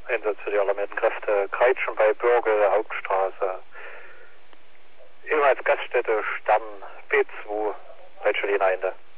Einsatz für die alarmierten Kräfte. Kreitschen bei Bürgel, Hauptstraße. Ehemals Gaststätte Stamm B2, Reitschelin Einde.